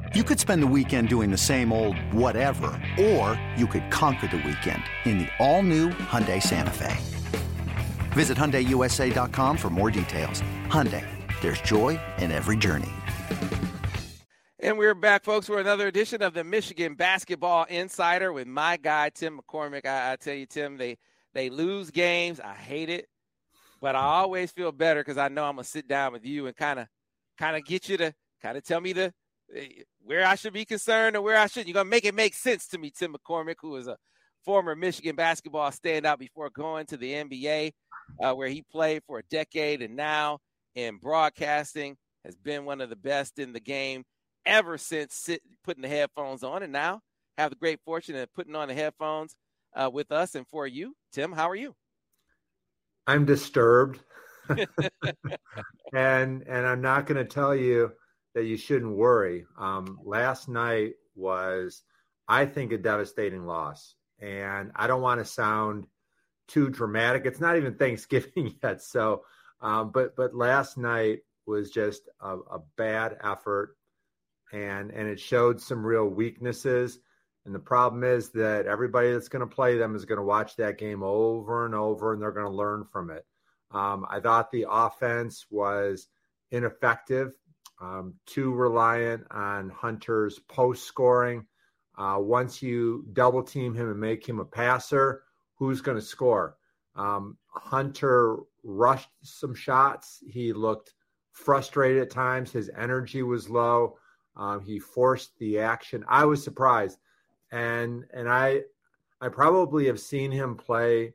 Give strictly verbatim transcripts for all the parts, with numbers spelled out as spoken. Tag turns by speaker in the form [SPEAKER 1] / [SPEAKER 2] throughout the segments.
[SPEAKER 1] You could spend the weekend doing the same old whatever, or you could conquer the weekend in the all-new Hyundai Santa Fe. Visit Hyundai U S A dot com for more details. Hyundai, there's joy in every journey.
[SPEAKER 2] And we're back, folks, for another edition of the Michigan Basketball Insider with my guy, Tim McCormick. I, I tell you, Tim, they, they lose games. I hate it. But I always feel better because I know I'm going to sit down with you and kind of kind of get you to kind of tell me the where I should be concerned or where I shouldn't. You're going to make it make sense to me, Tim McCormick, who is a former Michigan basketball standout before going to the N B A, uh, where he played for a decade and now in broadcasting has been one of the best in the game ever since sit, putting the headphones on, and now have the great fortune of putting on the headphones uh, with us and for you. Tim, how are you?
[SPEAKER 3] I'm disturbed, and and I'm not going to tell you that you shouldn't worry. Um, last night was, I think, a devastating loss, and I don't want to sound too dramatic. It's not even Thanksgiving yet, so um, but but last night was just a, a bad effort, and and it showed some real weaknesses. And the problem is that everybody that's going to play them is going to watch that game over and over, and they're going to learn from it. Um, I thought the offense was ineffective, um, too reliant on Hunter's post scoring. Uh, once you double team him and make him a passer, who's going to score? Um, Hunter rushed some shots. He looked frustrated at times. His energy was low. Um, he forced the action. I was surprised. And and I I probably have seen him play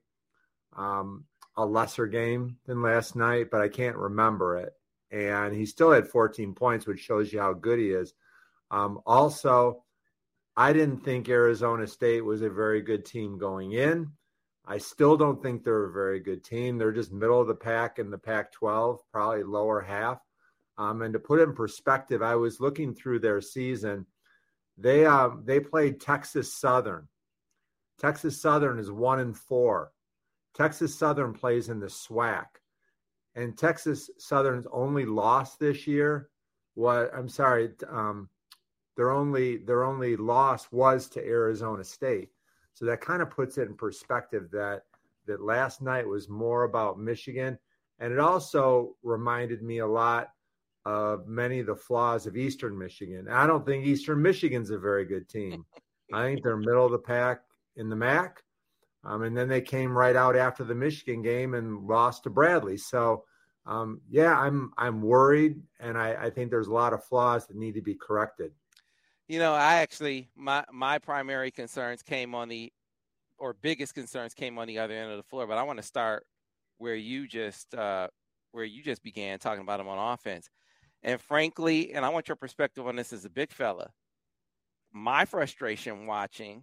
[SPEAKER 3] um, a lesser game than last night, but I can't remember it. And he still had fourteen points, which shows you how good he is. Um, also, I didn't think Arizona State was a very good team going in. I still don't think they're a very good team. They're just middle of the pack in the Pac twelve, probably lower half. Um, and to put it in perspective, I was looking through their season. They um, they played Texas Southern. Texas Southern is one and four. Texas Southern plays in the SWAC, and Texas Southern's only loss this year. What I'm sorry, um, their only their only loss was to Arizona State. So that kind of puts it in perspective that that last night was more about Michigan, and it also reminded me a lot of many of the flaws of Eastern Michigan. I don't think Eastern Michigan's a very good team. I think they're middle of the pack in the M A C. Um, and then they came right out after the Michigan game and lost to Bradley. So, um, yeah, I'm I'm worried, and I, I think there's a lot of flaws that need to be corrected.
[SPEAKER 2] You know, I actually, my, my primary concerns came on the, or biggest concerns came on the other end of the floor, but I want to start where you just, uh, where you just began talking about them on offense. And frankly, and I want your perspective on this as a big fella, my frustration watching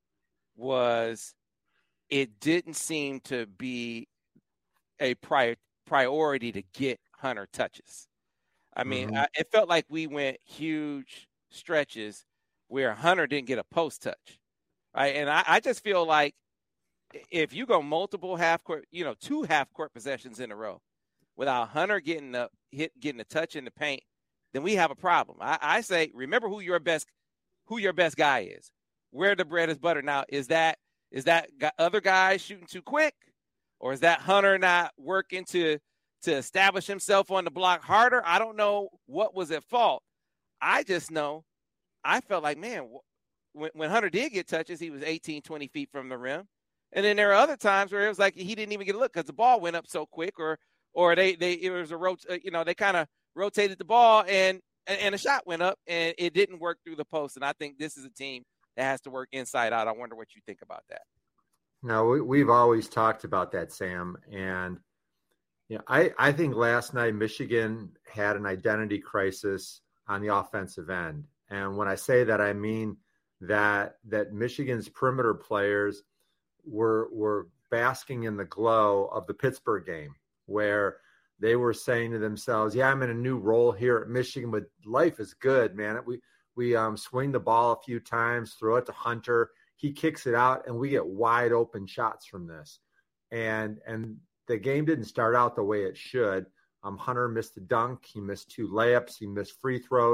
[SPEAKER 2] was it didn't seem to be a pri- priority to get Hunter touches. I mean,
[SPEAKER 3] Mm-hmm.
[SPEAKER 2] I, it felt like we went huge stretches where Hunter didn't get a post touch, right? And I, I just feel like if you go multiple half court, you know, two half court possessions in a row, without Hunter getting a hit, getting a touch in the paint, then we have a problem. I, I say, remember who your best, who your best guy is, where the bread is buttered. Now, is that is that other guy shooting too quick, or is that Hunter not working to to establish himself on the block harder? I don't know what was at fault. I just know I felt like, man, when, when Hunter did get touches, he was eighteen, twenty feet from the rim. And then there are other times where it was like he didn't even get a look because the ball went up so quick, or or they they it was a rot, you know, they kind of rotated the ball and and a shot went up and it didn't work through the post. And I think this is a team that has to work inside out. I wonder what you think about that.
[SPEAKER 3] No, we, we've always talked about that, Sam. And you know, I, I think last night Michigan had an identity crisis on the offensive end. And when I say that, I mean that that Michigan's perimeter players were were basking in the glow of the Pittsburgh game, where they were saying to themselves, yeah, I'm in a new role here at Michigan, but life is good, man. We we um, swing the ball a few times, throw it to Hunter. He kicks it out, and we get wide open shots from this. And and the game didn't start out the way it should. Um, Hunter missed a dunk. He missed two layups. He missed free throws.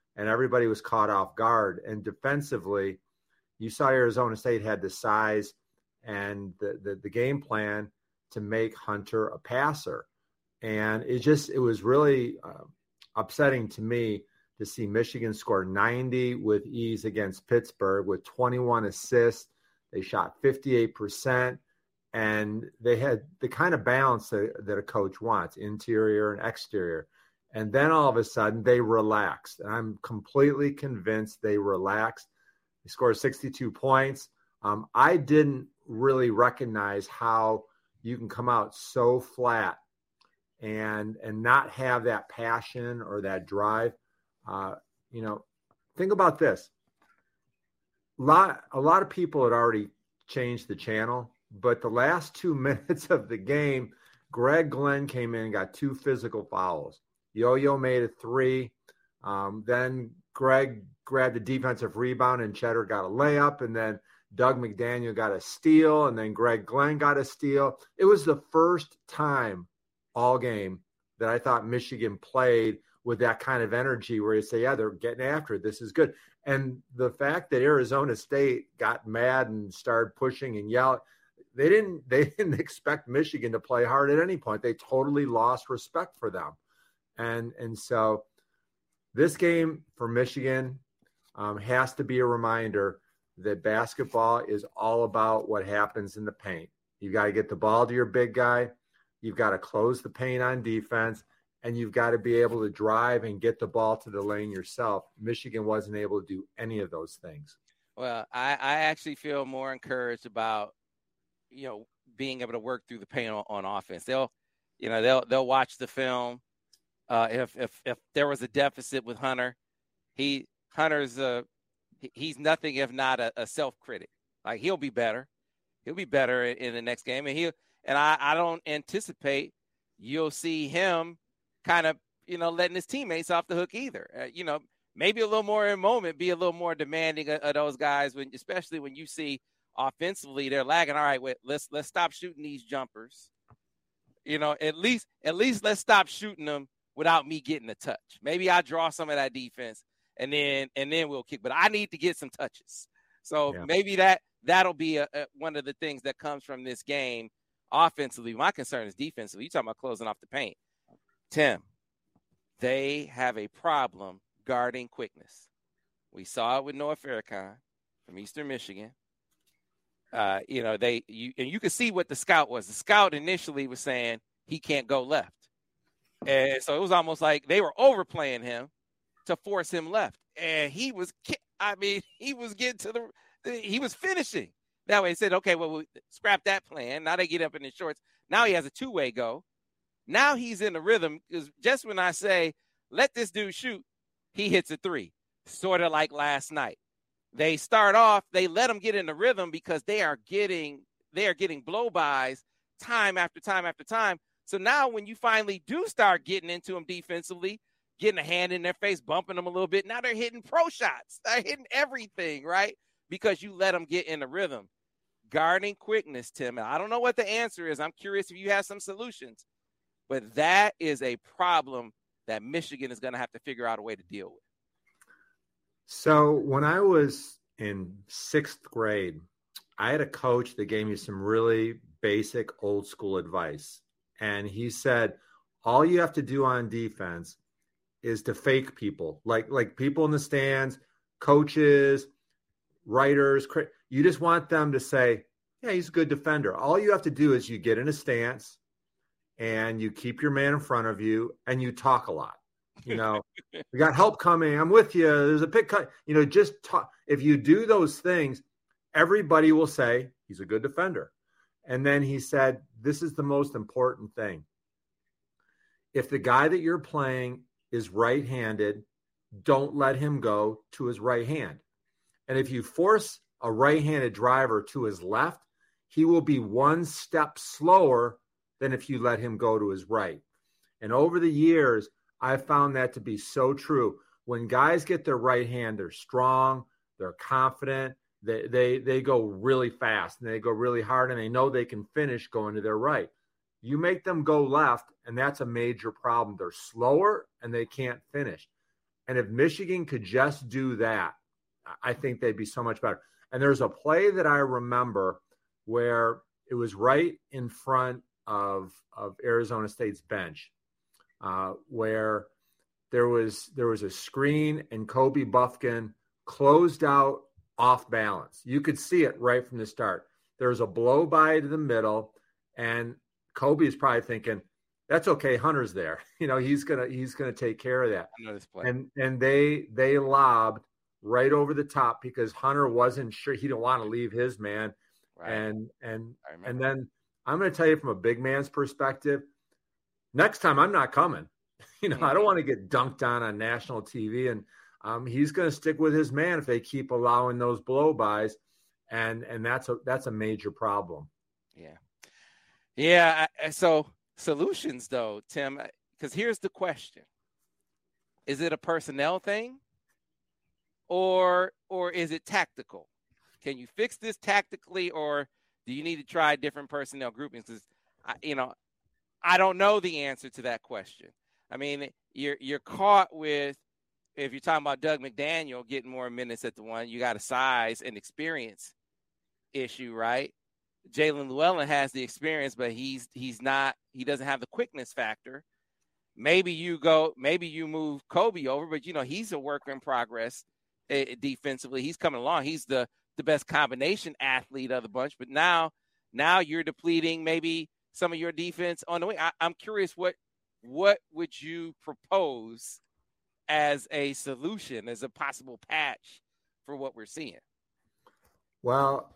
[SPEAKER 3] and everybody was caught off guard. And defensively, you saw Arizona State had the size and the, the, the game plan to make Hunter a passer. And it just, it was really uh, upsetting to me to see Michigan score ninety with ease against Pittsburgh with twenty-one assists. They shot fifty-eight percent, and they had the kind of balance that, that a coach wants, interior and exterior. And then all of a sudden they relaxed. And I'm completely convinced they relaxed. They scored sixty-two points. Um, I didn't really recognize how you can come out so flat and and not have that passion or that drive. Uh, you know, think about this. A lot, a lot of people had already changed the channel, but the last two minutes of the game, Greg Glenn came in and got two physical fouls. Yo-Yo made a three. Um, then Greg grabbed a defensive rebound and Cheddar got a layup. And then Doug McDaniel got a steal. And then Greg Glenn got a steal. It was the first time all game that I thought Michigan played with that kind of energy where you say, yeah, they're getting after it. This is good. And the fact that Arizona State got mad and started pushing and yelling, they didn't, they didn't expect Michigan to play hard at any point. They totally lost respect for them. And, and so this game for Michigan um, has to be a reminder that basketball is all about what happens in the paint. You got to get the ball to your big guy. You've got to close the paint on defense. And you've got to be able to drive and get the ball to the lane yourself. Michigan wasn't able to do any of those things.
[SPEAKER 2] Well, I, I actually feel more encouraged about, you know, being able to work through the paint on, on offense. They'll, you know, they'll they'll watch the film. Uh, if if if there was a deficit with Hunter, he Hunter's a he's nothing if not a, a self-critic. Like he'll be better. He'll be better in, in the next game, and he and I I don't anticipate you'll see him kind of, you know, letting his teammates off the hook either. Uh, you know, maybe a little more in moment, be a little more demanding of, of those guys, when, especially when you see offensively they're lagging. All right, wait, let's let's stop shooting these jumpers. You know, at least at least let's stop shooting them without me getting a touch. Maybe I draw some of that defense, and then and then we'll kick. But I need to get some touches. So yeah. maybe that that'll be a, a, one of the things that comes from this game offensively. My concern is defensively. You're talking about closing off the paint. Tim, they have a problem guarding quickness. We saw it with Noah Farrakhan from Eastern Michigan. Uh, you know, they you and you could see what the scout was. The scout initially was saying he can't go left. And so it was almost like they were overplaying him to force him left. And he was, I mean, he was getting to the, he was finishing. That way he said, okay, well, we'll scrap that plan. Now they get up in his shorts. Now he has a two-way go. Now he's in the rhythm, because just when I say, let this dude shoot, he hits a three, sort of like last night. They start off, they let him get in the rhythm because they are getting, they are getting blow-bys time after time after time. So now when you finally do start getting into them defensively, getting a hand in their face, bumping them a little bit, now they're hitting pro shots. They're hitting everything, right? Because you let them get in the rhythm. Guarding quickness, Tim, and I don't know what the answer is. I'm curious if you have some solutions. But that is a problem that Michigan is going to have to figure out a way to deal with.
[SPEAKER 3] So when I was in sixth grade, I had a coach that gave me some really basic old school advice. And he said, all you have to do on defense is to fake people, like, like people in the stands, coaches, writers. You just want them to say, yeah, he's a good defender. All you have to do is you get in a stance, and you keep your man in front of you, and you talk a lot. You know, we got help coming. I'm with you. There's a pick cut. You know, just talk. If you do those things, everybody will say he's a good defender. And then he said, this is the most important thing. If the guy that you're playing is right-handed, don't let him go to his right hand. And if you force a right-handed driver to his left, he will be one step slower than if you let him go to his right. And over the years, I've found that to be so true. When guys get their right hand, they're strong, they're confident, they they they go really fast, and they go really hard, and they know they can finish going to their right. You make them go left, and that's a major problem. They're slower, and they can't finish. And if Michigan could just do that, I think they'd be so much better. And there's a play that I remember where it was right in front of, of Arizona State's bench, uh, where there was there was a screen and Kobe Buffkin closed out off balance. You could see it right from the start. There was a blow by to the middle, and Kobe is probably thinking, that's okay, Hunter's there. You know, he's gonna he's gonna take care of that.
[SPEAKER 2] I know this play.
[SPEAKER 3] And and they they lobbed right over the top because Hunter wasn't sure, he didn't want to leave his man. Right. And and and then I'm gonna tell you from a big man's perspective, next time I'm not coming. You know, mm-hmm. I don't want to get dunked on on national T V, and um, he's going to stick with his man if they keep allowing those blow-bys, and and that's a that's a major problem.
[SPEAKER 2] Yeah, yeah. So solutions, though, Tim, because here's the question: is it a personnel thing, or or is it tactical? Can you fix this tactically, or do you need to try different personnel groupings? Because you know, I don't know the answer to that question. I mean, you're you're caught with, if you're talking about Doug McDaniel getting more minutes at the one, you got a size and experience issue, right? Jalen Llewellyn has the experience, but he's he's not he doesn't have the quickness factor. Maybe you go, maybe you move Kobe over, but you know he's a work in progress uh, defensively. He's coming along. He's the the best combination athlete of the bunch. But now now you're depleting maybe some of your defense on the way. I, I'm curious what. What would you propose as a solution, as a possible patch for what we're seeing?
[SPEAKER 3] Well,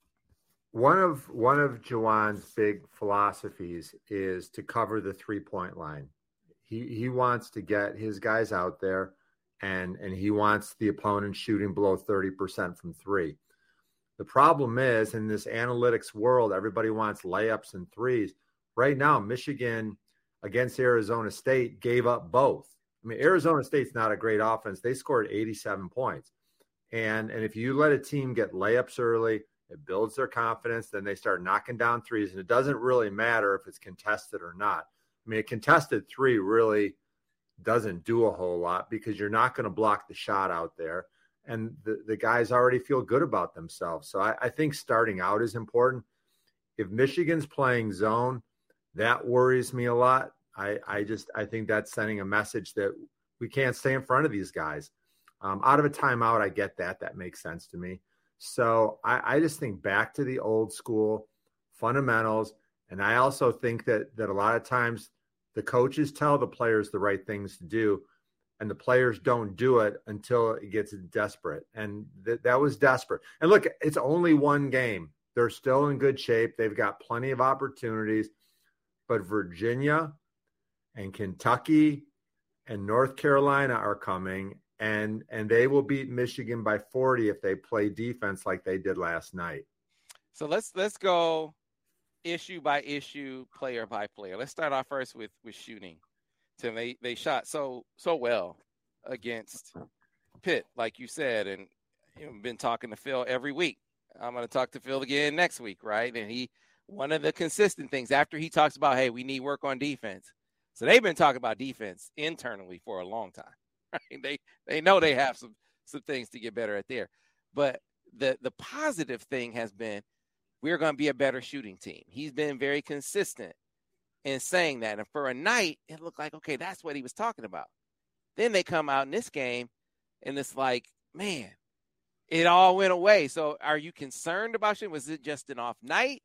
[SPEAKER 3] one of one of Juwan's big philosophies is to cover the three-point line. He he wants to get his guys out there, and and he wants the opponent shooting below thirty percent from three. The problem is, in this analytics world, everybody wants layups and threes. Right now, Michigan against Arizona State gave up both. I mean, Arizona State's not a great offense. They scored eighty-seven points. And, and if you let a team get layups early, it builds their confidence. Then they start knocking down threes. And it doesn't really matter if it's contested or not. I mean, a contested three really doesn't do a whole lot because you're not going to block the shot out there. And the, the guys already feel good about themselves. So I, I think starting out is important. If Michigan's playing zone, that worries me a lot. I, I just I think that's sending a message that we can't stay in front of these guys. Um, out of a timeout, I get that. That makes sense to me. So I, I just think back to the old school fundamentals. And I also think that that a lot of times the coaches tell the players the right things to do, and the players don't do it until it gets desperate. And th- that was desperate. And look, it's only one game. They're still in good shape. They've got plenty of opportunities. But Virginia and Kentucky and North Carolina are coming, and and they will beat Michigan by forty if they play defense like they did last night.
[SPEAKER 2] So let's let's go issue by issue, player by player. Let's start off first with with shooting. Tim, they they shot so so well against Pitt, like you said, and you've been talking to Phil every week. I'm going to talk to Phil again next week, right? And he. One of the consistent things after he talks about, hey, we need work on defense. So they've been talking about defense internally for a long time. Right? They they know they have some some things to get better at there. But the the positive thing has been we're going to be a better shooting team. He's been very consistent in saying that. And for a night, it looked like, okay, that's what he was talking about. Then they come out in this game, and it's like, man, it all went away. So are you concerned about shooting? Was it just an off night?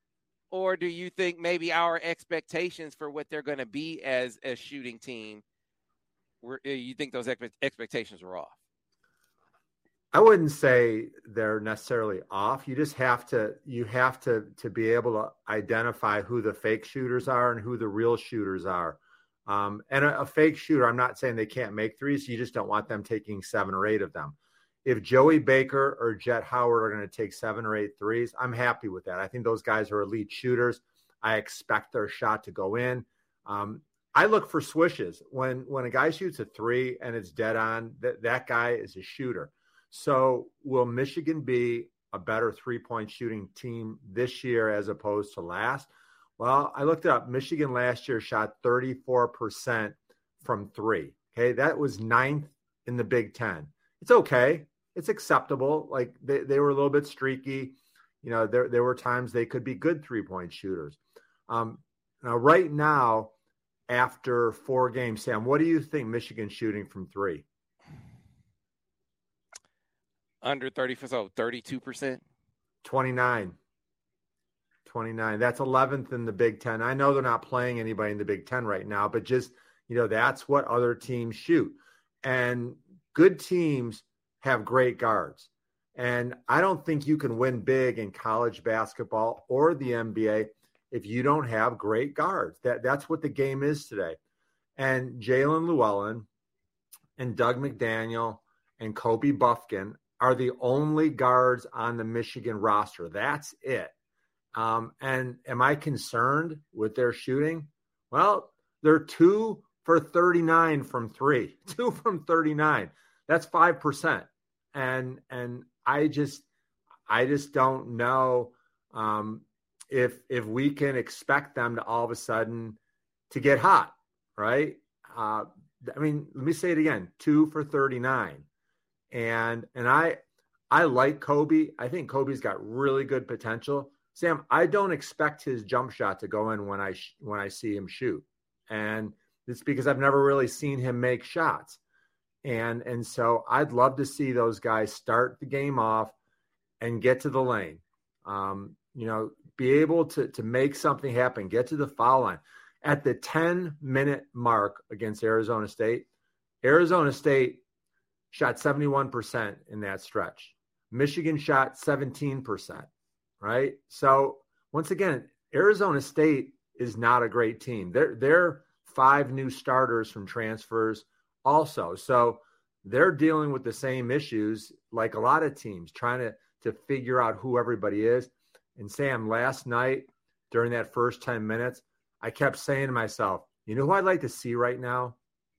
[SPEAKER 2] Or do you think maybe our expectations for what they're going to be as a shooting team, were, you think those expe- expectations were off?
[SPEAKER 3] I wouldn't say they're necessarily off. You just have to you have to to be able to identify who the fake shooters are and who the real shooters are. Um, and a, a fake shooter, I'm not saying they can't make threes. You just don't want them taking seven or eight of them. If Joey Baker or Jet Howard are going to take seven or eight threes, I'm happy with that. I think those guys are elite shooters. I expect their shot to go in. Um, I look for swishes. When when a guy shoots a three and it's dead on, that, that guy is a shooter. So will Michigan be a better three-point shooting team this year as opposed to last? Well, I looked it up. Michigan last year shot thirty-four percent from three. Okay, that was ninth in the Big Ten. It's okay. It's acceptable. Like they, they were a little bit streaky. You know, there, there were times they could be good three-point shooters. Um, now, right now, after four games, Sam, what do you think Michigan's shooting from three?
[SPEAKER 2] Under thirty, so thirty-two percent?
[SPEAKER 3] twenty-nine. twenty-nine. That's eleventh in the Big Ten. I know they're not playing anybody in the Big Ten right now, but just, you know, that's what other teams shoot. And good teams have great guards. And I don't think you can win big in college basketball or the N B A if you don't have great guards. That that's what the game is today. And Jalen Llewellyn and Doug McDaniel and Kobe Buffkin are the only guards on the Michigan roster. That's it. Um, and am I concerned with their shooting? Well, they're two for thirty-nine from three, two from thirty-nine. That's five percent. And, and I just, I just don't know um, if, if we can expect them to all of a sudden to get hot, right? Uh, I mean, let me say it again, two for thirty-nine. And, and I, I like Kobe. I think Kobe's got really good potential. Sam, I don't expect his jump shot to go in when I, sh- when I see him shoot. And it's because I've never really seen him make shots. And, and so I'd love to see those guys start the game off and get to the lane. Um, you know, be able to, to make something happen, get to the foul line. At the ten-minute mark against Arizona State, Arizona State shot seventy-one percent in that stretch. Michigan shot seventeen percent, right? So, once again, Arizona State is not a great team. They're, they're five new starters from transfers also. So, they're dealing with the same issues like a lot of teams, trying to, to figure out who everybody is. And, Sam, last night during that first ten minutes, I kept saying to myself, you know who I'd like to see right now?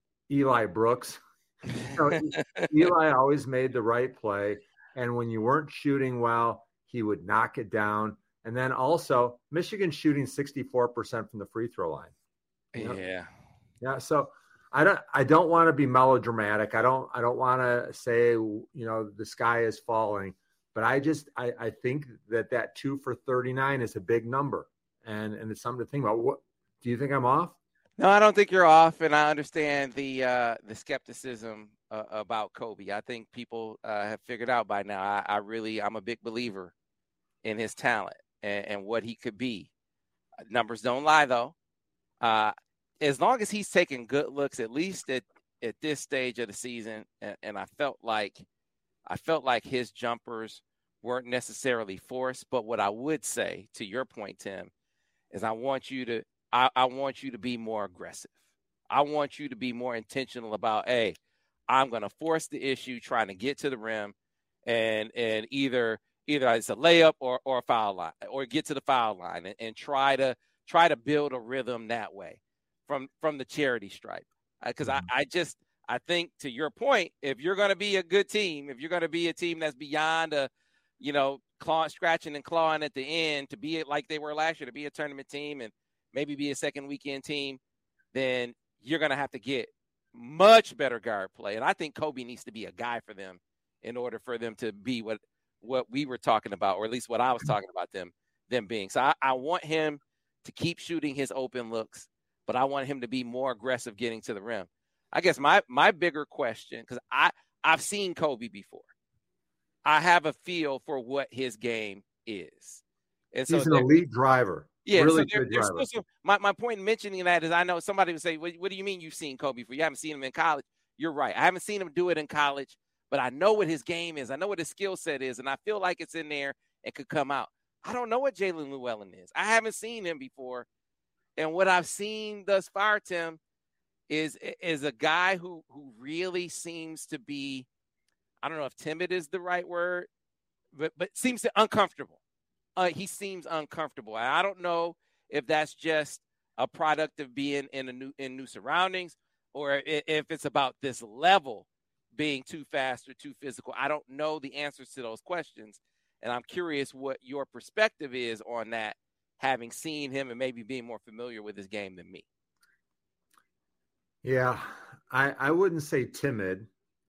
[SPEAKER 3] Eli Brooks. You know, Eli always made the right play. And when you weren't shooting well, he would knock it down. And then also, Michigan shooting sixty-four percent from the free throw line. You know?
[SPEAKER 2] Yeah.
[SPEAKER 3] Yeah. So I don't I don't want to be melodramatic. I don't I don't want to say, you know, the sky is falling. But I just I, I think that that two for thirty-nine is a big number. And and it's something to think about. What do you think I'm off?
[SPEAKER 2] No, I don't think you're off, and I understand the uh, the skepticism uh, about Kobe. I think people uh, have figured out by now. I, I really, I'm a big believer in his talent and, and what he could be. Numbers don't lie, though. Uh, as long as he's taking good looks, at least at, at this stage of the season, and, and I felt like I felt like his jumpers weren't necessarily forced. But what I would say, to your point, Tim, is I want you to. I, I want you to be more aggressive. I want you to be more intentional about, hey, I'm going to force the issue trying to get to the rim and and either either it's a layup or, or a foul line or get to the foul line and, and try to try to build a rhythm that way from, from the charity stripe. Because mm-hmm. I, I just I think to your point, if you're going to be a good team, if you're going to be a team that's beyond a, you know, claw, scratching and clawing at the end to be it like they were last year, to be a tournament team and maybe be a second weekend team, then you're going to have to get much better guard play. And I think Kobe needs to be a guy for them in order for them to be what, what we were talking about, or at least what I was talking about them, them being. So I, I want him to keep shooting his open looks, but I want him to be more aggressive getting to the rim. I guess my, my bigger question, because I, I've seen Kobe before. I have a feel for what his game is. And so
[SPEAKER 3] he's an elite driver.
[SPEAKER 2] Yeah,
[SPEAKER 3] really
[SPEAKER 2] so there,
[SPEAKER 3] good
[SPEAKER 2] there's
[SPEAKER 3] driver.
[SPEAKER 2] still some, my, my point in mentioning that is I know somebody would say, what, what do you mean you've seen Kobe before? You haven't seen him in college. You're right. I haven't seen him do it in college, but I know what his game is. I know what his skill set is, and I feel like it's in there and could come out. I don't know what Jalen Llewellyn is. I haven't seen him before. And what I've seen thus far, Tim, is, is a guy who, who really seems to be, I don't know if timid is the right word, but, but seems to uncomfortable. Uh, he seems uncomfortable. I don't know if that's just a product of being in a new in new surroundings, or if it's about this level being too fast or too physical. I don't know the answers to those questions, and I'm curious what your perspective is on that, having seen him and maybe being more familiar with his game than me.
[SPEAKER 3] Yeah, I, I wouldn't say timid.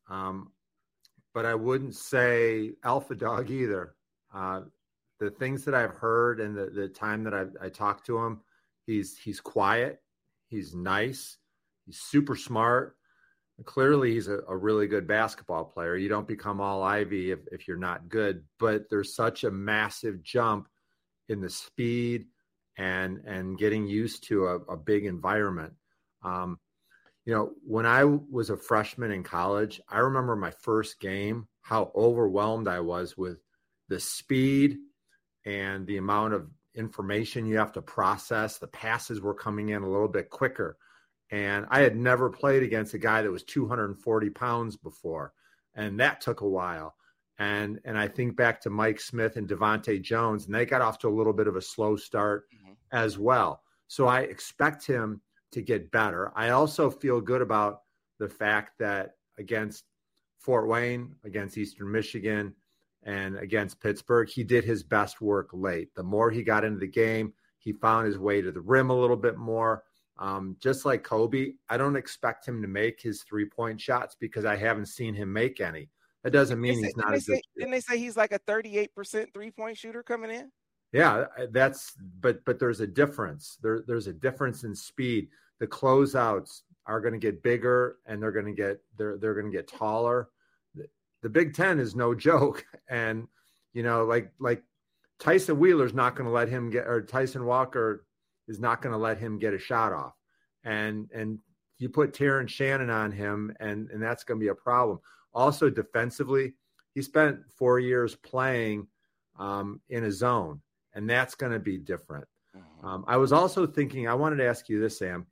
[SPEAKER 3] Um, but I wouldn't say alpha dog either. Uh, the things that I've heard and the, the time that I, I talked to him, he's he's quiet, he's nice, he's super smart. Clearly, he's a, a really good basketball player. You don't become all Ivy if, if you're not good, but there's such a massive jump in the speed and and getting used to a, a big environment. Um, you know, when I was a freshman in college, I remember my first game, how overwhelmed I was with the speed and the amount of information you have to process. The passes were coming in a little bit quicker. And I had never played against a guy that was two hundred forty pounds before. And that took a while. And and I think back to Mike Smith and Devontae Jones, and they got off to a little bit of a slow start mm-hmm. as well. So I expect him to get better. I also feel good about the fact that against Fort Wayne, against Eastern Michigan, and against Pittsburgh, he did his best work late. The more he got into the game, he found his way to the rim a little bit more. Um, just like Kobe, I don't expect him to make his three-point shots because I haven't seen him make any. That doesn't mean he's not a good.
[SPEAKER 2] Didn't they say he's like a thirty-eight percent three-point shooter coming in?
[SPEAKER 3] Yeah, that's but but there's a difference. There there's a difference in speed. The closeouts are going to get bigger and they're going to get they're they're going to get taller. The, the Big Ten is no joke, and you know like like Tyson Wheeler's not going to let him get or Tyson Walker is not going to let him get a shot off. And and you put Terrence Shannon on him, and, and that's going to be a problem. Also, defensively, he spent four years playing um, in a zone, and that's going to be different. Um, I was also thinking, I wanted to ask you this, Sam.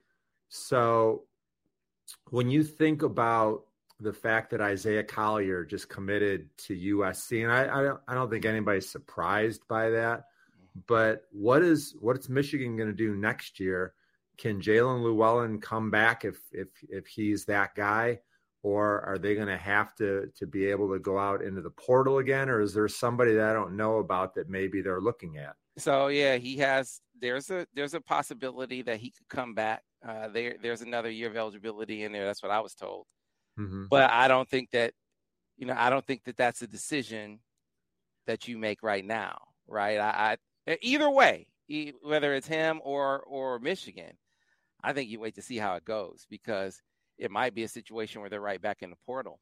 [SPEAKER 3] So when you think about the fact that Isaiah Collier just committed to U S C, and I, I, don't, I don't think anybody's surprised by that, but what is what's Michigan going to do next year? Can Jalen Llewellyn come back if if if he's that guy, or are they going to have to to be able to go out into the portal again, or is there somebody that I don't know about that maybe they're looking at?
[SPEAKER 2] So yeah, he has. There's a there's a possibility that he could come back. Uh, there there's another year of eligibility in there. That's what I was told. Mm-hmm. But I don't think that, you know, I don't think that that's a decision that you make right now, right? I. I Either way, whether it's him or or Michigan, I think you wait to see how it goes, because it might be a situation where they're right back in the portal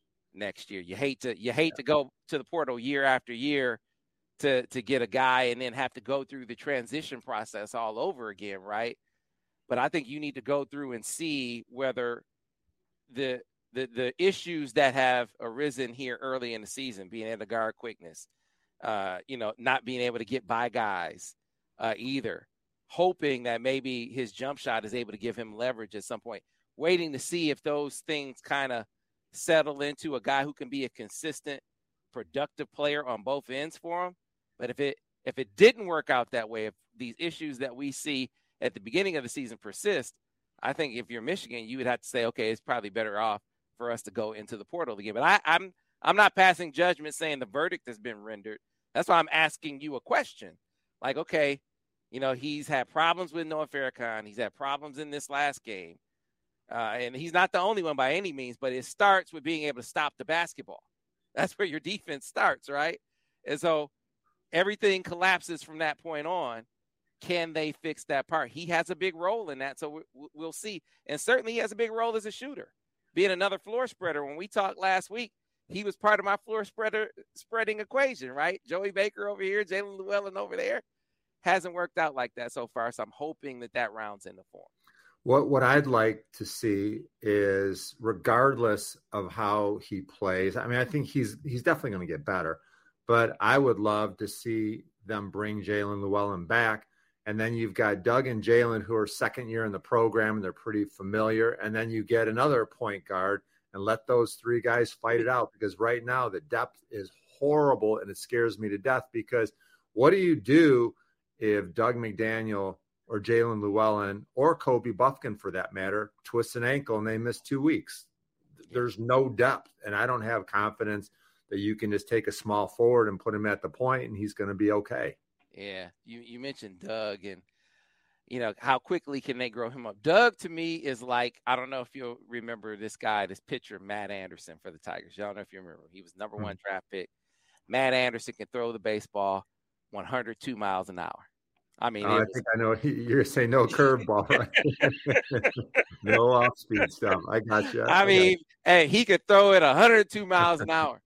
[SPEAKER 2] next year. You hate to you hate to go to the portal year after year to to get a guy and then have to go through the transition process all over again, right? But I think you need to go through and see whether the the the issues that have arisen here early in the season, being able to guard quickness, uh, you know, not being able to get by guys uh, either, hoping that maybe his jump shot is able to give him leverage at some point, waiting to see if those things kind of settle into a guy who can be a consistent, productive player on both ends for him. But if it if it didn't work out that way, if these issues that we see at the beginning of the season persist, I think if you're Michigan, you would have to say, okay, it's probably better off for us to go into the portal again. But I, I'm I'm not passing judgment saying the verdict has been rendered. That's why I'm asking you a question. Like, okay, you know, he's had problems with Noah Farrakhan. He's had problems in this last game. Uh, and he's not the only one by any means, but it starts with being able to stop the basketball. That's where your defense starts, right? And so everything collapses from that point on. Can they fix that part? He has a big role in that, so we'll see. And certainly he has a big role as a shooter, being another floor spreader. When we talked last week, he was part of my floor spreader spreading equation, right? Joey Baker over here, Jalen Llewellyn over there. Hasn't worked out like that so far, so I'm hoping that that rounds into form.
[SPEAKER 3] What what I'd like to see is, regardless of how he plays, I mean, I think he's he's definitely going to get better, but I would love to see them bring Jalen Llewellyn back. And then you've got Doug and Jalen, who are second year in the program, and they're pretty familiar. And then you get another point guard and let those three guys fight it out, because right now the depth is horrible and it scares me to death. Because what do you do if Doug McDaniel or Jalen Llewellyn or Kobe Buffkin, for that matter, twists an ankle and they miss two weeks? There's no depth, and I don't have confidence that you can just take a small forward and put him at the point and he's going to be okay.
[SPEAKER 2] Yeah, you, you mentioned Doug, and You know, how quickly can they grow him up? Doug, to me, is like, I don't know if you'll remember this guy, this pitcher, Matt Anderson for the Tigers. Y'all know if you remember. He was number one mm-hmm. draft pick. Matt Anderson can throw the baseball one hundred two miles an hour. I mean,
[SPEAKER 3] oh, I was, think I know. You're saying no curveball, right? No off-speed stuff. I got you.
[SPEAKER 2] I, I mean, hey, he could throw it one hundred two miles an hour.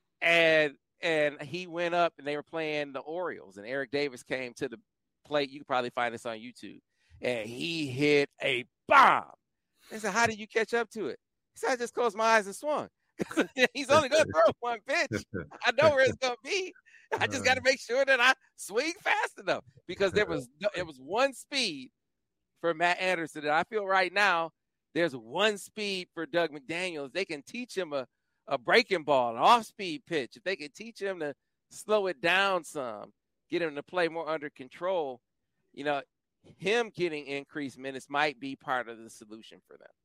[SPEAKER 2] And and he went up, and they were playing the Orioles, and Eric Davis came to the plate. You can probably find this on YouTube. And he hit a bomb. They said, how did you catch up to it? He said, I just closed my eyes and swung. He's only going to throw one pitch. I know where it's going to be. I just got to make sure that I swing fast enough, because there was it was one speed for Matt Anderson. And I feel right now there's one speed for Doug McDaniels. They can teach him a, a breaking ball, an off-speed pitch. If they can teach him to slow it down some, get him to play more under control, you know, him getting increased minutes might be part of the solution for them.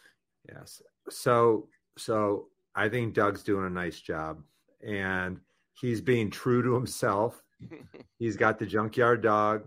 [SPEAKER 3] Yes. So, so I think Doug's doing a nice job, and he's being true to himself. He's got the junkyard dog,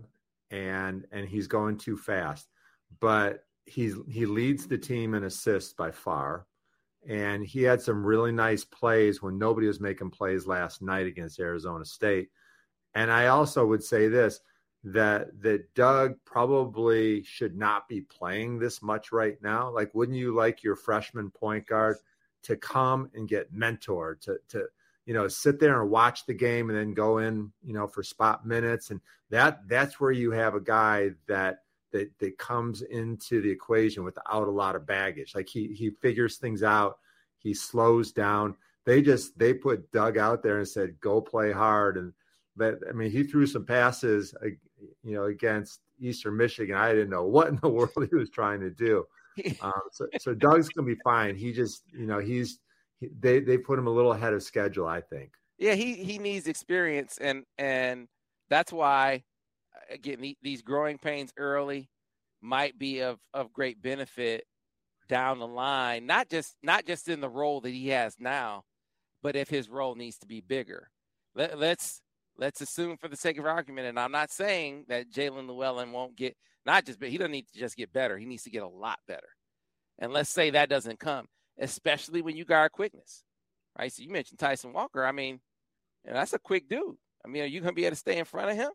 [SPEAKER 3] and and he's going too fast. But he's he leads the team in assists by far, and he had some really nice plays when nobody was making plays last night against Arizona State. And I also would say this, that that Doug probably should not be playing this much right now. Like, wouldn't you like your freshman point guard to come and get mentored, to to you know, sit there and watch the game and then go in, you know, for spot minutes. And that that's where you have a guy that that that comes into the equation without a lot of baggage. Like, he he figures things out. He slows down. They just they put Doug out there and said, go play hard. And but I mean, he threw some passes, you know, against Eastern Michigan. I didn't know what in the world he was trying to do. Um, so so Doug's gonna be fine. He just, you know, he's He, they they put him a little ahead of schedule, I think.
[SPEAKER 2] Yeah, he he needs experience, and and that's why, again, these growing pains early might be of of great benefit down the line. Not just not just in the role that he has now, but if his role needs to be bigger. Let, let's let's assume, for the sake of argument, and I'm not saying that Jalen Llewellyn won't get not just, but he doesn't need to just get better. He needs to get a lot better. And let's say that doesn't come, especially when you guard quickness, right? So you mentioned Tyson Walker. I mean, you know, that's a quick dude. I mean, are you going to be able to stay in front of him?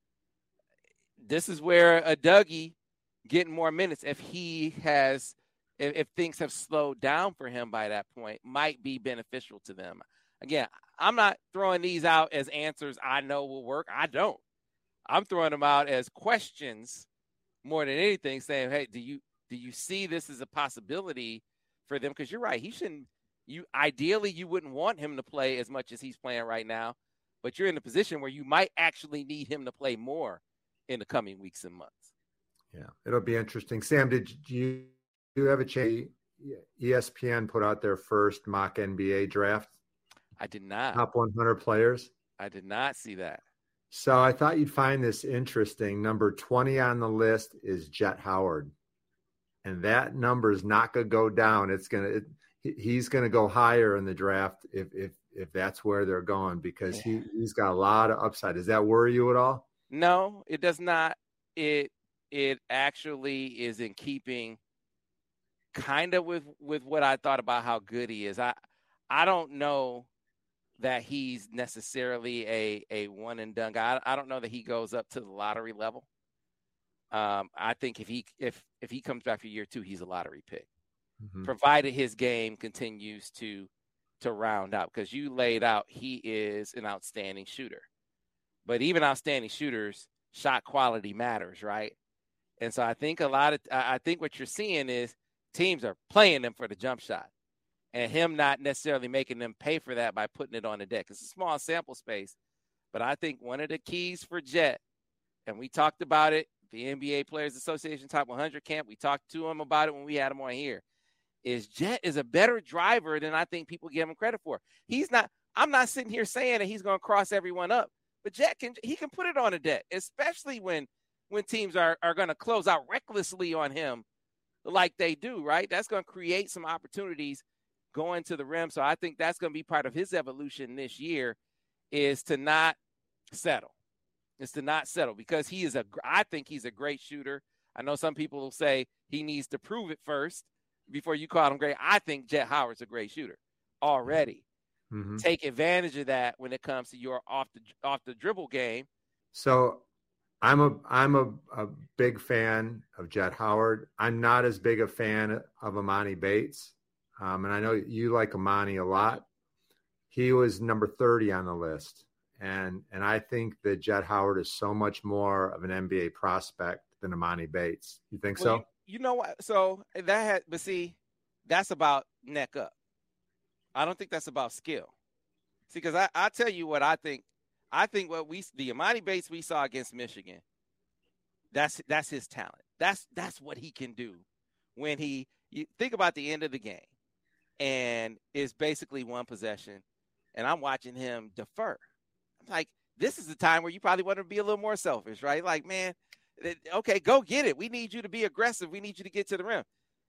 [SPEAKER 2] This is where a Dougie getting more minutes, if he has, if, if things have slowed down for him by that point, might be beneficial to them. Again, I'm not throwing these out as answers I know will work. I don't. I'm throwing them out as questions more than anything, saying, hey, do you do you see this as a possibility for them? Because you're right. He shouldn't you ideally you wouldn't want him to play as much as he's playing right now, but you're in a position where you might actually need him to play more in the coming weeks and months.
[SPEAKER 3] Yeah, it'll be interesting. Sam, did you, you have a chance? E S P N put out their first mock N B A draft.
[SPEAKER 2] I did not.
[SPEAKER 3] Top one hundred players.
[SPEAKER 2] I did not see that.
[SPEAKER 3] So I thought you'd find this interesting. Number twenty on the list is Jet Howard. And that number is not going to go down. It's going to, it, he's going to go higher in the draft if, if, if that's where they're going, because he, he's got a lot of upside. Does that worry you at all?
[SPEAKER 2] No, it does not. It, it actually is in keeping kind of with, with what I thought about how good he is. I, I don't know that he's necessarily a, a one and done guy. I, I don't know that he goes up to the lottery level. Um, I think if he if if he comes back for year two, he's a lottery pick, mm-hmm. provided his game continues to to round out. Because you laid out, he is an outstanding shooter, but even outstanding shooters, shot quality matters, right? And so I think a lot of I think what you're seeing is teams are playing them for the jump shot, and him not necessarily making them pay for that by putting it on the deck. It's a small sample space, but I think one of the keys for Jet, and we talked about it. The N B A Players Association Top one hundred camp, we talked to him about it when we had him on here, is Jet is a better driver than I think people give him credit for. He's not, I'm not sitting here saying that he's going to cross everyone up, but Jet can, he can put it on a deck, especially when, when teams are, are going to close out recklessly on him like they do, right? That's going to create some opportunities going to the rim. So I think that's going to be part of his evolution this year, is to not settle. It's to not settle because he is a, I think he's a great shooter. I know some people will say he needs to prove it first before you call him great. I think Jet Howard's a great shooter already. Mm-hmm. Take advantage of that when it comes to your off the off the dribble game.
[SPEAKER 3] So I'm a I'm a, a big fan of Jet Howard. I'm not as big a fan of Emoni Bates. Um, and I know you like Emoni a lot. He was number thirty on the list. And and I think that Jet Howard is so much more of an N B A prospect than Emoni Bates. You think
[SPEAKER 2] well,
[SPEAKER 3] so?
[SPEAKER 2] You, you know what? So that had, but see, that's about neck up. I don't think that's about skill. See, because I I tell you what I think. I think what we the Emoni Bates we saw against Michigan. That's that's his talent. That's that's what he can do when he. You think about the end of the game, and it's basically one possession, and I'm watching him defer. Like, this is the time where you probably want to be a little more selfish, right? Like, man, okay, go get it. We need you to be aggressive. We need you to get to the rim.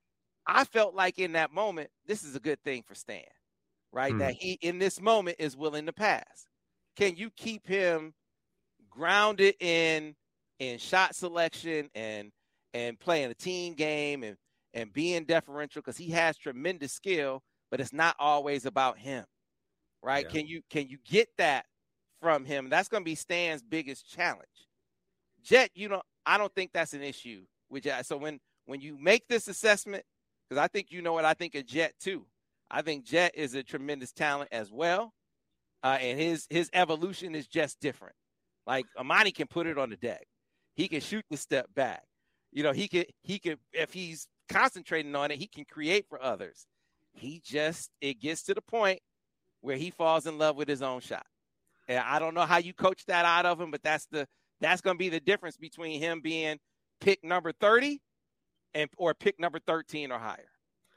[SPEAKER 2] I felt like in that moment, this is a good thing for Stan, right? Hmm. That he, in this moment, is willing to pass. Can you keep him grounded in in shot selection and and playing a team game and, and being deferential? Because he has tremendous skill, but it's not always about him, right? Yeah. Can you can you get that from him? That's going to be Stan's biggest challenge. Jet, you know, I don't think that's an issue with Jet. So when, when you make this assessment, because I think you know what I think of Jet too. I think Jet is a tremendous talent as well. Uh, and his, his evolution is just different. Like Emoni can put it on the deck. He can shoot the step back. You know, he could, he could, if he's concentrating on it, he can create for others. He just, it gets to the point where he falls in love with his own shot. And I don't know how you coach that out of him, but that's the that's going to be the difference between him being pick number thirty and or pick number thirteen or higher.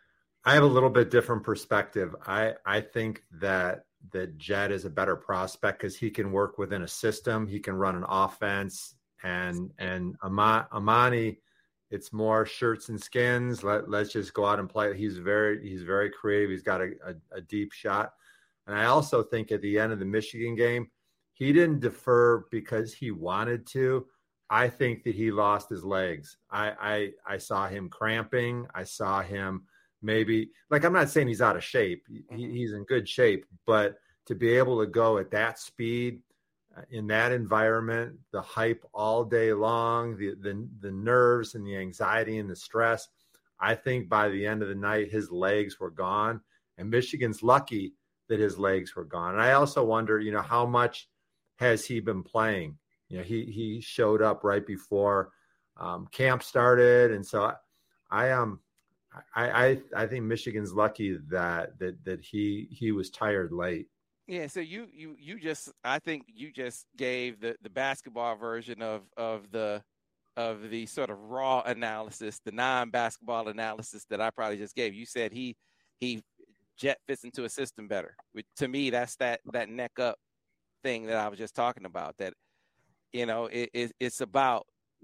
[SPEAKER 3] I have a little bit different perspective. I I think that that Jet is a better prospect because he can work within a system. He can run an offense, and and Emoni, it's more shirts and skins. Let let's just go out and play. He's very he's very creative. He's got a, a, a deep shot. And I also think at the end of the Michigan game, he didn't defer because he wanted to. I think that he lost his legs. I, I I saw him cramping. I saw him maybe, like, I'm not saying he's out of shape. He, he's in good shape. But to be able to go at that speed, uh, in that environment, the hype all day long, the, the the nerves and the anxiety and the stress, I think by the end of the night, his legs were gone. And Michigan's lucky that his legs were gone. And I also wonder, you know, how much has he been playing? You know, he he showed up right before um, camp started, and so I, I um I, I I think Michigan's lucky that that that he he was tired late.
[SPEAKER 2] Yeah, so you you you just I think you just gave the, the basketball version of of the of the sort of raw analysis, the non-basketball analysis that I probably just gave. You said he he. Jet fits into a system better. To me, that's that that neck up thing that I was just talking about. That, you know, it, it, it's about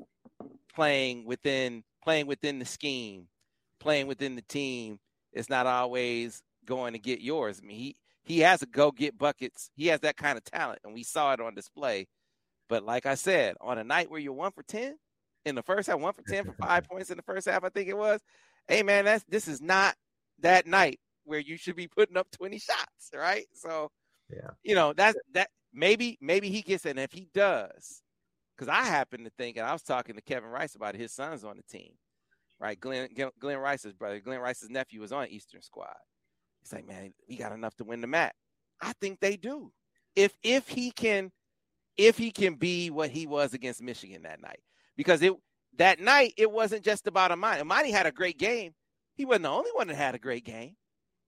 [SPEAKER 2] playing within playing within the scheme, playing within the team. It's not always going to get yours. I mean, he he has a go get buckets. He has that kind of talent, and we saw it on display. But like I said, on a night where you're one for ten in the first half, one for ten for five points in the first half, I think it was. Hey man, that's this is not that night where you should be putting up twenty shots, right? So, yeah, you know, that's that maybe, maybe he gets it. And if he does, because I happen to think, and I was talking to Kevin Rice about it, his son's on the team, right? Glenn, Glenn Rice's brother, Glenn Rice's nephew was on Eastern Squad. He's like, man, we got enough to win the match. I think they do. If, if he can, if he can be what he was against Michigan that night, because it, that night, it wasn't just about Emoni. Emoni had a great game. He wasn't the only one that had a great game.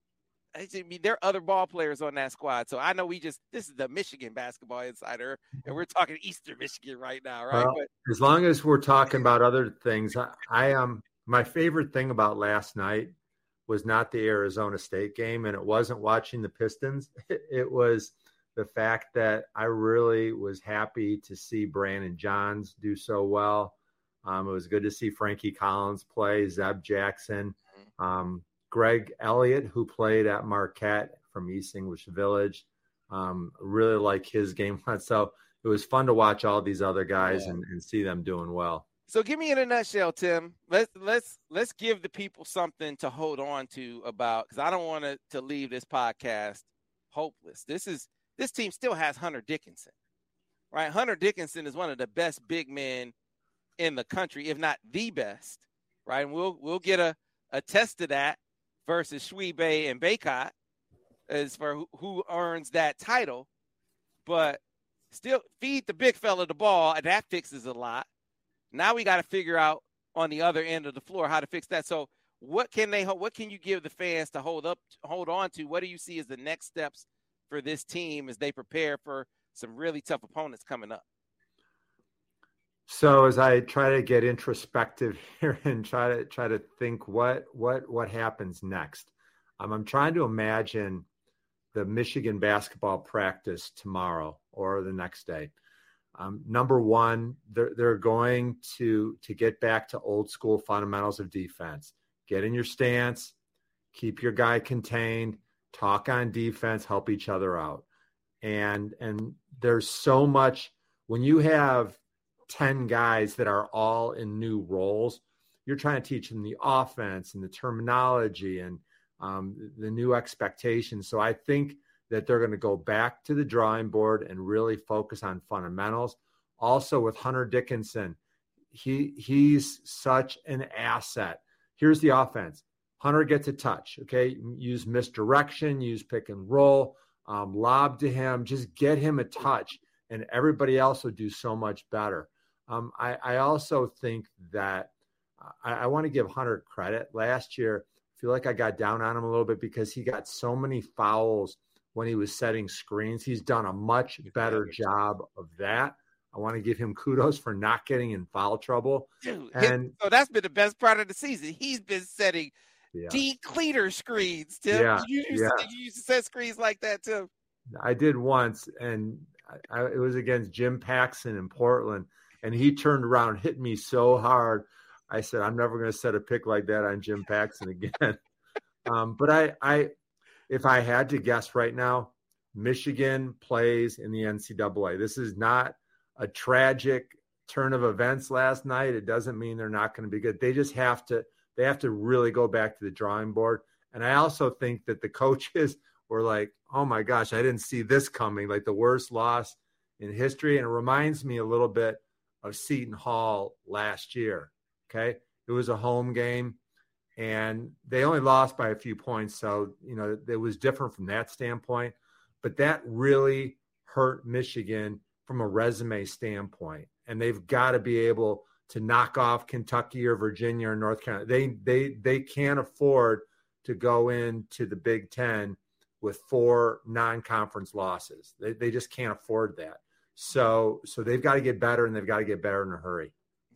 [SPEAKER 2] I mean, there are other ball players on that squad. So I know we just, this is the Michigan Basketball Insider, and we're talking Eastern Michigan right now, right?
[SPEAKER 3] Well, but, as long as we're talking about other things, I, I um, my favorite thing about last night was not the Arizona State game, and it wasn't watching the Pistons. It, it was the fact that I really was happy to see Brandon Johns do so well. Um, it was good to see Frankie Collins play, Zeb Jackson, um, Greg Elliott, who played at Marquette from East English Village. Um, really like his game. So it it was fun to watch all these other guys
[SPEAKER 2] Yeah.
[SPEAKER 3] and, and see them doing well.
[SPEAKER 2] So give me in a nutshell, Tim. Let's let's let's give the people something to hold on to about, because I don't want to to leave this podcast hopeless. This is this team still has Hunter Dickinson, right? Hunter Dickinson is one of the best big men in the country, if not the best, right? And we'll we'll get a, a test of that versus Shwebe and Baycott as for who, who earns that title. But still, feed the big fella the ball, and that fixes a lot. Now we got to figure out on the other end of the floor how to fix that. So what can they what can you give the fans to hold up hold on to? What do you see as the next steps for this team as they prepare for some really tough opponents coming up?
[SPEAKER 3] So as I try to get introspective here and try to try to think what what what happens next, um, I'm trying to imagine the Michigan basketball practice tomorrow or the next day. Um, number one, they're, they're going to, to get back to old school fundamentals of defense. Get in your stance, keep your guy contained, talk on defense, help each other out. And, and there's so much when you have ten guys that are all in new roles, you're trying to teach them the offense and the terminology and um, the new expectations. So I think that they're going to go back to the drawing board and really focus on fundamentals. Also with Hunter Dickinson, he he's such an asset. Here's the offense. Hunter gets a touch, okay? Use misdirection, use pick and roll, um, lob to him, just get him a touch, and everybody else will do so much better. Um, I, I also think that I, I want to give Hunter credit. Last year, I feel like I got down on him a little bit because he got so many fouls when he was setting screens. He's done a much better job of that. I want to give him kudos for not getting in foul trouble.
[SPEAKER 2] Dude,
[SPEAKER 3] and
[SPEAKER 2] so that's been the best part of the season. He's been setting
[SPEAKER 3] yeah.
[SPEAKER 2] de-cleaner screens, Tim.
[SPEAKER 3] Yeah,
[SPEAKER 2] you, used
[SPEAKER 3] yeah.
[SPEAKER 2] to, you used to set screens like that, too.
[SPEAKER 3] I did once, and I, I, it was against Jim Paxson in Portland, and he turned around, hit me so hard. I said, I'm never going to set a pick like that on Jim Paxson again. um, but I, I, if I had to guess right now, Michigan plays in the N C double A. This is not a tragic turn of events last night. It doesn't mean they're not going to be good. They just have to, they have to really go back to the drawing board. And I also think that the coaches were like, oh my gosh, I didn't see this coming, like the worst loss in history. And it reminds me a little bit of Seton Hall last year. Okay. It was a home game and they only lost by a few points. So, you know, it was different from that standpoint, but that really hurt Michigan from a resume standpoint. And they've got to be able to knock off Kentucky or Virginia or North Carolina. They, they, they can't afford to go into the Big Ten with four non-conference losses. They, they just can't afford that. So, so they've got to get better and they've got to get better in a hurry.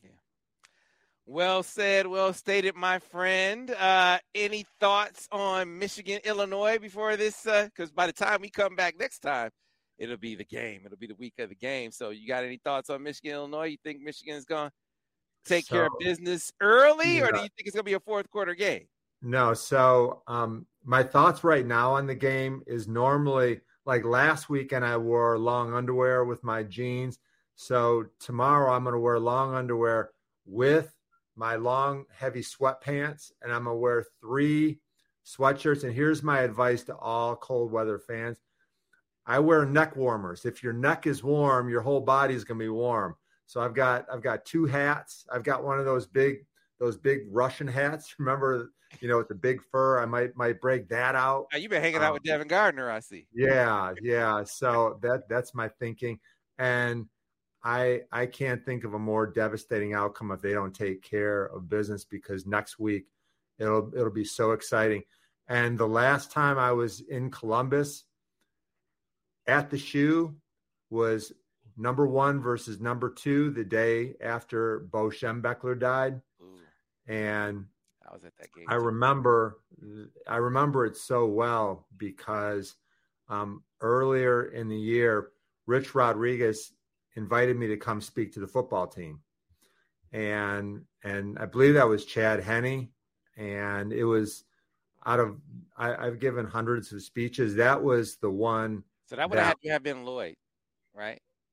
[SPEAKER 2] Well said, well stated, my friend. Uh, any thoughts on Michigan, Illinois before this? Because uh, by the time we come back next time, it'll be the game. It'll be the week of the game. So you got any thoughts on Michigan, Illinois? You think Michigan is going to take so, care of business early, yeah. or do you think it's going to be a fourth quarter game?
[SPEAKER 3] No. So um, my thoughts right now on the game is normally like last weekend I wore long underwear with my jeans. So tomorrow I'm going to wear long underwear with my long, heavy sweatpants, and I'm going to wear three sweatshirts. And here's my advice to all cold weather fans. I wear neck warmers. If your neck is warm, your whole body is going to be warm. So I've got, I've got two hats. I've got one of those big, those big Russian hats. Remember, you know, with the big fur, I might, might break that out.
[SPEAKER 2] Now, you've been hanging out um, with Devin Gardner, I see.
[SPEAKER 3] Yeah. Yeah. So that, that's my thinking. And I I can't think of a more devastating outcome if they don't take care of business, because next week it'll it'll be so exciting. And the last time I was in Columbus at the Shoe was number one versus number two the day after Bo Schembechler died.
[SPEAKER 2] Ooh.
[SPEAKER 3] And
[SPEAKER 2] I was at that game.
[SPEAKER 3] I too. remember I remember it so well because um, earlier in the year, Rich Rodriguez invited me to come speak to the football team. And, and I believe that was Chad Henne. And it was out of, I, I've given hundreds of speeches. That was the one.
[SPEAKER 2] So that would
[SPEAKER 3] that,
[SPEAKER 2] have to have been Lloyd, right?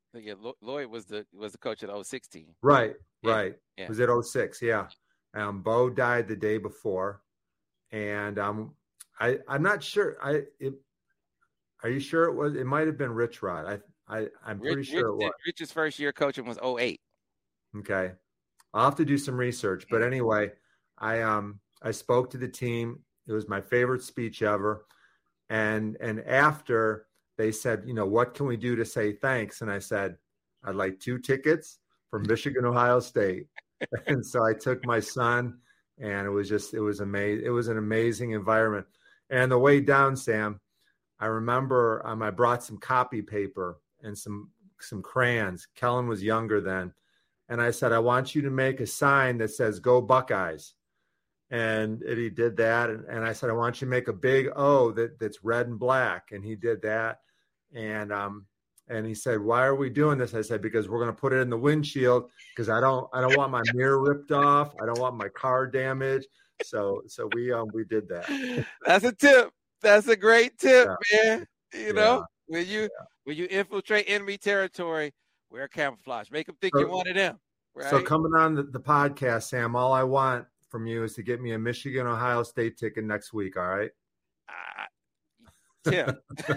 [SPEAKER 2] Yeah, Lloyd was the was the coach of the oh six team.
[SPEAKER 3] Right, right.
[SPEAKER 2] Yeah.
[SPEAKER 3] It was at oh six, yeah. Um, Bo died the day before, and um, I I'm not sure. I it, are you sure it was? It might have been Rich Rod. I I I'm pretty
[SPEAKER 2] Rich,
[SPEAKER 3] sure
[SPEAKER 2] Rich,
[SPEAKER 3] it was.
[SPEAKER 2] Rich's first year coaching was oh eight.
[SPEAKER 3] Okay, I'll have to do some research. But anyway, I um I spoke to the team. It was my favorite speech ever, and and after. They said, you know, what can we do to say thanks? And I said, I'd like two tickets for Michigan, Ohio State. And so I took my son, and it was just, it was amazing. It was an amazing environment. And the way down, Sam, I remember um, I brought some copy paper and some, some crayons. Kellen was younger then. And I said, I want you to make a sign that says, "Go Buckeyes." And, and he did that. And, and I said, I want you to make a big O that, that's red and black. And he did that. And um and he said, "Why are we doing this?" I said, "Because we're going to put it in the windshield because I don't I don't want my mirror ripped off. I don't want my car damaged." So so we um we did that.
[SPEAKER 2] That's a tip. That's a great tip, yeah. man. You
[SPEAKER 3] yeah.
[SPEAKER 2] know, when you
[SPEAKER 3] yeah.
[SPEAKER 2] when you infiltrate enemy territory, wear camouflage. Make them think so, you're one of them. Right?
[SPEAKER 3] So coming on the, the podcast, Sam, all I want from you is to get me a Michigan Ohio State ticket next week. All right.
[SPEAKER 2] Uh, Tim.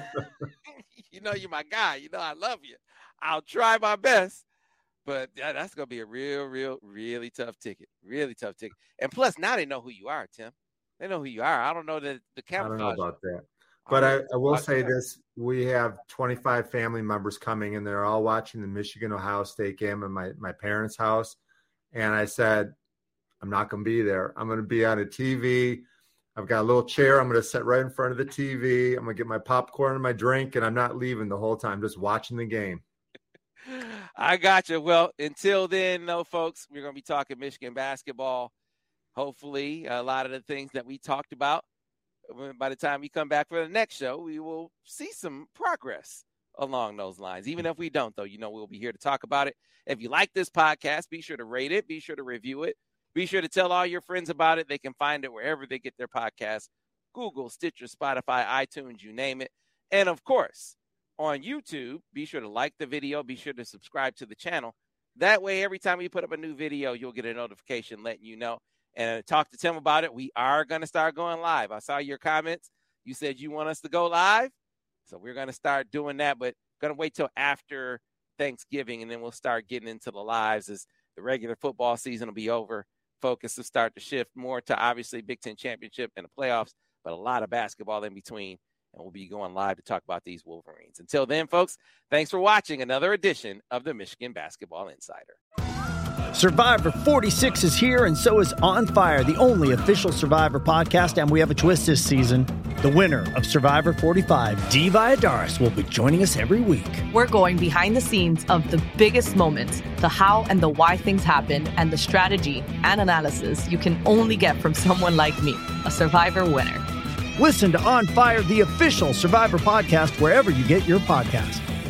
[SPEAKER 2] You know, you're my guy. You know, I love you. I'll try my best, but yeah, that's going to be a real, real, really tough ticket. Really tough ticket. And plus, now they know who you are, Tim. They know who you are. I don't know that the camouflage.
[SPEAKER 3] I don't know about that. But I, I will say this. We have twenty-five family members coming, and they're all watching the Michigan Ohio State game at my, my parents' house. And I said, I'm not going to be there. I'm going to be on a T V. I've got a little chair. I'm going to sit right in front of the T V. I'm going to get my popcorn and my drink, and I'm not leaving the whole time, just watching the game.
[SPEAKER 2] I got you. Well, until then, no, folks, we're going to be talking Michigan basketball. Hopefully, a lot of the things that we talked about, by the time we come back for the next show, we will see some progress along those lines. Even if we don't, though, you know, we'll be here to talk about it. If you like this podcast, be sure to rate it. Be sure to review it. Be sure to tell all your friends about it. They can find it wherever they get their podcasts. Google, Stitcher, Spotify, iTunes, you name it. And, of course, on YouTube, be sure to like the video. Be sure to subscribe to the channel. That way, every time we put up a new video, you'll get a notification letting you know. And talk to Tim about it. We are going to start going live. I saw your comments. You said you want us to go live. So we're going to start doing that, but going to wait till after Thanksgiving, and then we'll start getting into the lives as the regular football season will be over. Focus will start to shift more to obviously Big Ten championship and the playoffs, but a lot of basketball in between. And we'll be going live to talk about these Wolverines. Until then, folks, thanks for watching another edition of the Michigan Basketball Insider.
[SPEAKER 4] Survivor forty-six is here, and so is On Fire, the only official Survivor podcast, and we have a twist this season. The winner of Survivor forty-five, Dee Valladares, will be joining us every week.
[SPEAKER 5] We're going behind the scenes of the biggest moments, the how and the why things happen, and the strategy and analysis you can only get from someone like me, a Survivor winner.
[SPEAKER 4] Listen to On Fire, the official Survivor podcast, wherever you get your podcasts.